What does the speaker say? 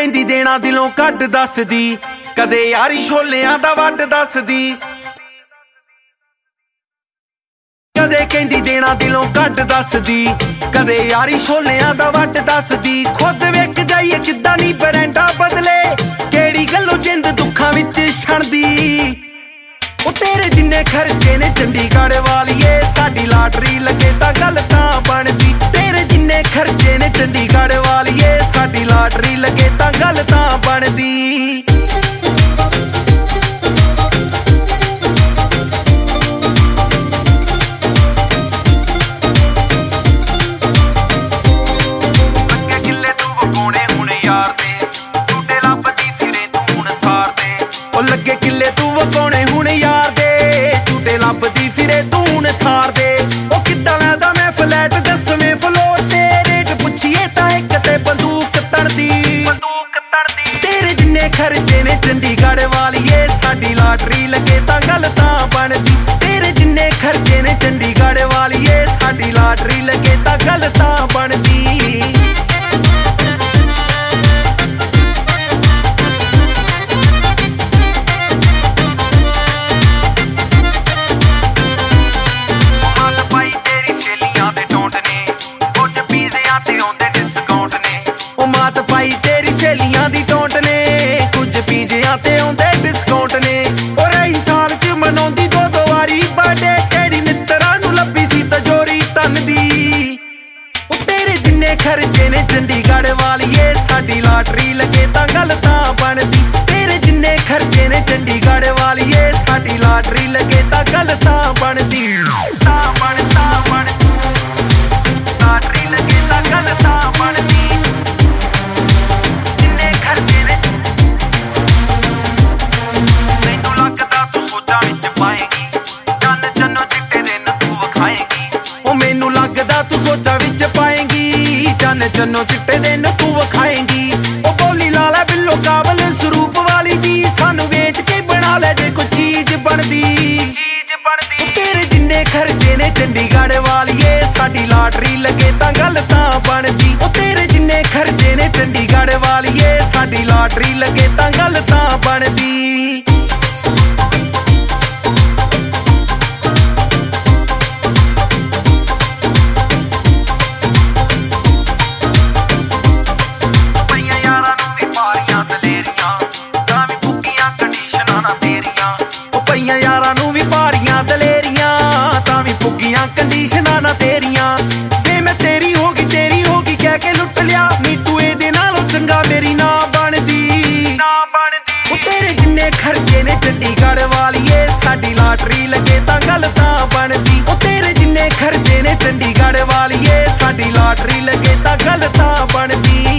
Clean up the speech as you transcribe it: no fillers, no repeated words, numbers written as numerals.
ਕਹਿੰਦੀ ਦੇਣਾ ਦਿਲੋਂ ਕੱਢ ਦੱਸਦੀ, ਕਦੇ ਯਾਰੀ ਛੋਲਿਆਂ ਦਾ ਵੱਡ ਦੱਸਦੀ। ਕਦੇ ਕਹਿੰਦੀ ਦੇਣਾ ਦਿਲੋਂ ਕੱਢ ਦੱਸਦੀ, ਕਦੇ ਯਾਰੀ ਛੋਲਿਆਂ ਦਾ ਵੱਡ ਦੱਸਦੀ। ਖੁਦ ਵੇਖ ਜਾਈਏ ਕਿੱਦਾਂ ਨੀ ਬਰੈਂਡਾ ਬਦਲੇ, ਕਿਹੜੀ ਗੱਲੋਂ ਜਿੰਦ ਦੁੱਖਾਂ ਵਿੱਚ ਛਣਦੀ। ਉਹ ਤੇਰੇ ਜਿੰਨੇ ਖਰਚੇ ਨੇ ਚੰਡੀਗੜ੍ਹ ਵਾਲੀਏ, ਸਾਡੀ ਲਾਟਰੀ ਲੱਗੇ ਤਾਂ ਗੱਲ ਤਾਂ ਬਣਦੀ। ਤੇਰੇ ਜਿੰਨੇ ਖਰਚੇ ਨੇ ਚੰਡੀਗੜ੍ਹ ਵਾਲੀਏ, ਸਾਡੀ ਲਾਟਰੀ ਲੱਗੇ ਤਾਂ ਗੱਲ ਤਾਂ ਬਣਦੀ। ਲੱਗੇ ਕਿੱਲੇ ਤੂੰ ਵਕਾਉਣੇ ਹੁਣ ਯਾਰ ਦੇ, ਝੂਟੇ ਲੱਭਦੀ ਫਿਰੇ ਤੂੰ ਹੁਣ ਥਾਰ ਦੇ। ਉਹ ਕਿੱਦਾਂ ਲੈਦਾ ਮੈਂ ਫਲੈਟ 10ਵੇਂ ਫਲੋਰ ਤੇ, ਰੇਟ ਪੁੱਛੀਏ ਤਾਂ ਇੱਕ ਤੇ ਬੰਦੂਕ ਤਣਦੀ। ਤੇਰੇ ਜਿੰਨੇ ਖਰਚੇ ਨੇ ਚੰਡੀਗੜ੍ਹ ਵਾਲੀਏ, ਸਾਡੀ ਲਾਟਰੀ ਲੱਗੇ ਤਾਂ ਗੱਲ ਤਾਂ ਬਣਦੀ। ਤੇਰੇ ਜਿੰਨੇ ਖਰਚੇ ਨੇ ਚੰਡੀਗੜ੍ਹ ਵਾਲੀਏ, ਸਾਡੀ ਲਾਟਰੀ ਲੱਗੇ ਤਾਂ ਗੱਲ ਤਾਂ ਬਣਦੀ। ਮਾਤ ਪਾਈ ਤੇਰੀ ਸਹੇਲੀਆਂ ਦੀ ਟੋਂਟ ਨੇ, ਕੁਝ ਪੀਜਿਆਂ ਤੇ ਆਉਂਦੇ ਡਿਸਕਾਊਂਟ ਨੇ। ਉਹ ਰਹੀ ਸਾਲ ਚ ਮਨਾਉਂਦੀ ਦੋ ਵਾਰੀ ਬਰਥਡੇ, ਕਿਹੜੀ ਮਿੱਤਰਾਂ ਨੂੰ ਲੱਭੀ ਸੀ ਤਜੋਰੀ ਤਨ ਦੀ। ਉਹ ਤੇਰੇ ਜਿੰਨੇ ਖਰਚੇ ਨੇ ਚੰਡੀਗੜ੍ਹ ਵਾਲੀਏ, ਸਾਡੀ ਲਾਟਰੀ ਲੱਗੇ ਤਾਂ ਗੱਲ ਤਾਂ ਬਣਦੀ। ਤੇਰੇ ਜਿੰਨੇ ਖਰਚੇ ਨੇ ਚੰਡੀਗੜ੍ਹ ਵਾਲੀਏ, ਸਾਡੀ ਲਾਟਰੀ ਲੱਗੇ ਤਾਂ ਗੱਲ ਤਾਂ ਬਣਦੀ। ਲਾਟਰੀ ਲੱਗੇ ਤਾਂ ਗੱਲ ਤਾਂ ਬਣਦੀ। ਮੈਨੂੰ ਲੱਗਦਾ ਤੂੰ ਸੋਚਾਂ ਵਿੱਚ ਪਾਏਂਗੀ, ਚੰਨ ਚੰਨੋ ਚਿੱਟੇ ਦਿਨ ਤੂੰ ਵਿਖਾਏਂਗੀ। ਉਹ ਬੋਲੀ ਲਾ ਲੈ ਬਿੱਲੋ ਕਾਬਲ ਸਰੂਪ ਵਾਲੀ ਦੀ, ਸਾਨੂੰ ਵੇਚ ਕੇ ਬਣਾ ਲੈ ਜੇ ਕੋਈ ਚੀਜ਼ ਬਣਦੀ। ਤੇਰੇ ਜਿੰਨੇ ਖਰਚੇ ਨੇ ਚੰਡੀਗੜ੍ਹ ਵਾਲੀਏ, ਸਾਡੀ ਲਾਟਰੀ ਲੱਗੇ ਤਾਂ ਗੱਲ ਤਾਂ ਬਣਦੀ। ਉਹ ਤੇਰੇ ਜਿੰਨੇ ਖਰਚੇ ਨੇ ਚੰਡੀਗੜ੍ਹ ਵਾਲੀਏ, ਸਾਡੀ ਲਾਟਰੀ ਲੱਗੇ ਤਾਂ ਗੱਲ ਤਾਂ ਬਣਦੀ। ਯਾਰਾਂ ਨੂੰ ਵੀ ਭਾਰੀਆਂ ਦਲੇਰੀਆਂ, ਤਾਂ ਵੀ ਪੁੱਗੀਆਂ ਕੰਡੀਸ਼ਨਾਂ ਨਾ ਤੇਰੀਆਂ। ਵੇ ਮੈਂ ਤੇਰੀ ਹੋ ਗਈ ਕਹਿ ਕੇ ਲੁੱਟ ਲਿਆ, ਨੀ ਤੂੰ ਇਹਦੇ ਨਾਲੋਂ ਚੰਗਾ ਮੇਰੀ ਨਾ ਬਣਦੀ। ਉਹ ਤੇਰੇ ਜਿੰਨੇ ਖਰਚੇ ਨੇ ਚੰਡੀਗੜ੍ਹ ਵਾਲੀਏ, ਸਾਡੀ ਲਾਟਰੀ ਲੱਗੇ ਤਾਂ ਗੱਲ ਤਾਂ ਬਣਦੀ। ਉਹ ਤੇਰੇ ਜਿੰਨੇ ਖਰਚੇ ਨੇ ਚੰਡੀਗੜ੍ਹ ਵਾਲੀਏ, ਸਾਡੀ ਲਾਟਰੀ ਲੱਗੇ ਤਾਂ ਗੱਲ ਤਾਂ ਬਣਦੀ।